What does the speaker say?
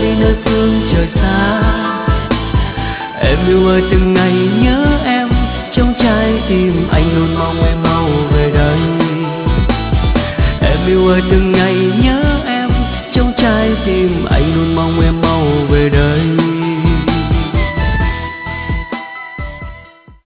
đây nơi phương trời xa. Em yêu ơi từng ngày nhớ em, trong trái tim anh luôn mong em mau về đây. Em yêu ơi từng ngày nhớ em, trong trái tim anh luôn mong em mau về đây.